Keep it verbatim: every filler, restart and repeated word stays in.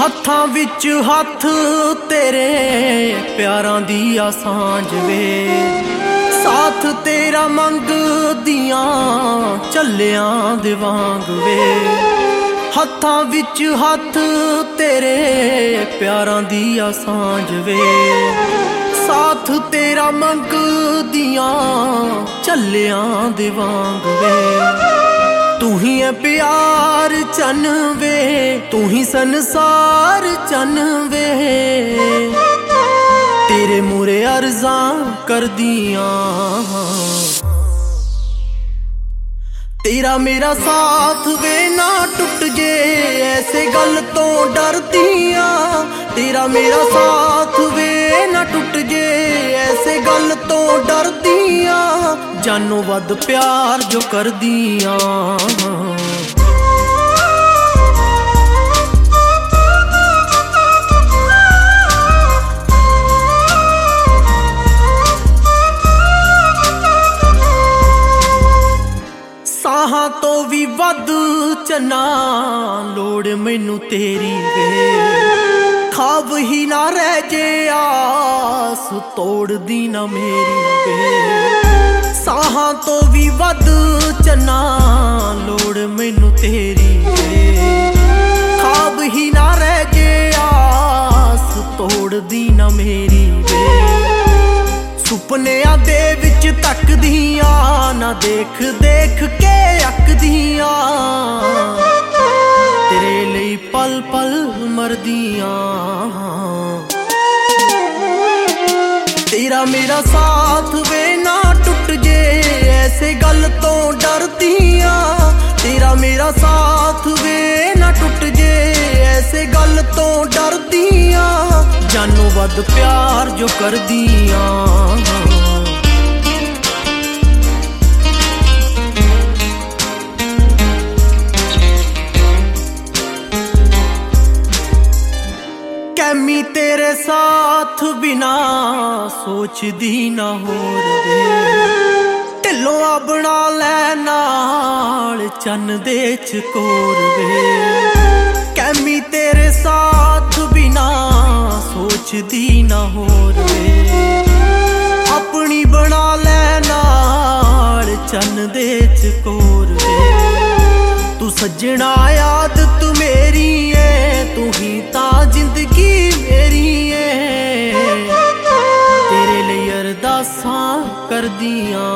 ਹੱਥਾਂ ਵਿੱਚ ਹੱਥ ਤੇਰੇ ਪਿਆਰਾਂ ਦੀ ਆ ਸਾਂਝ ਵੇ, ਸਾਥ ਤੇਰਾ ਮੰਗਦੀਆਂ ਚੱਲਿਆਂ ਦੇ ਵਾਂਗ ਵੇ। ਹੱਥਾਂ ਵਿੱਚ ਹੱਥ ਤੇਰੇ ਪਿਆਰਾਂ ਦੀ ਆ ਸਾਂਝ ਵੇ, ਸਾਥ ਤੇਰਾ ਮੰਗਦੀਆਂ ਚੱਲਿਆਂ ਦੇ ਵਾਂਗ ਵੇ। ਤੂੰ ਹੀ ਹੈ ਪਿਆਰ ਚੰਨ ਵੇ, ਤੂੰ ਹੀ ਸੰਸਾਰ ਚੰਨ ਵੇ, ਤੇਰੇ ਮੂਰੇ ਅਰਜ਼ਾਂ ਕਰਦੀਆਂ। तेरा मेरा साथ वे ना टुट जे ऐसे गल तो डरदियां, तेरा मेरा साथ वे ना टुट जे ऐसे गल तो डरदियां, जानो वध प्यार जो करदियां। ਸਾਹਾਂ ਤੋਂ ਵੀ ਵੱਧ ਚੰਨਾ ਲੋੜ ਮੈਨੂੰ ਤੇਰੀ ਵੇ, ਖਾਬ ਹੀ ਨਾ ਰਹਿ ਜੇ ਆਸ ਤੋੜਦੀ ਨਾ ਮੇਰੀ ਵੇ। ਸਾਹਾਂ ਤੋਂ ਵੀ ਵੱਧ ਚੰਨਾ ਲੋੜ ਮੈਨੂੰ ਤੇਰੀ ਵੇ, ਖਾਬ ਹੀ ਨਾ ਰਹਿ ਜੇ ਆਸ ਤੋੜਦੀ ਨਾ ਮੇਰੀ ਵੇ। ਸੁਪਨਿਆਂ ਦੇ ਵਿੱਚ ਤੱਕਦੀਆਂ ਨਾ ਦੇਖ ਦੇਖ ਕੇ ਅੱਕਦੀਆਂ, ਤੇਰੇ ਲਈ ਪਲ ਪਲ ਮਰਦੀਆਂ। ਤੇਰਾ ਮੇਰਾ ਸਾਥ ਵੇ ਨਾ ਟੁੱਟ ਜੇ ਐਸੇ ਗੱਲ ਤੋਂ ਡਰਦੀਆਂ, ਤੇਰਾ ਮੇਰਾ ਸਾਥ ਵੇ ਨਾ ਟੁੱਟ ਜੇ ਐਸੇ ਗੱਲ ਤੋਂ ਡਰਦੀਆਂ, ਜਾਨੋਂ ਵੱਧ ਪਿਆਰ ਜੋ ਕਰਦੀਆਂ। कैमी तेरे साथ बिना सोचदी ना होर वे, ढिलों बना लै नाल चन्न दे चकोर वे। कैमी तेरे साथ बिना सोचदी ना होर वे, अपनी बना लै नाल चन्न दे चकोर वे। तू सज्जना याद तू मेरी है, तू ही ता जिंदगी मेरी है, तेरे लिए अरदासां करदियां।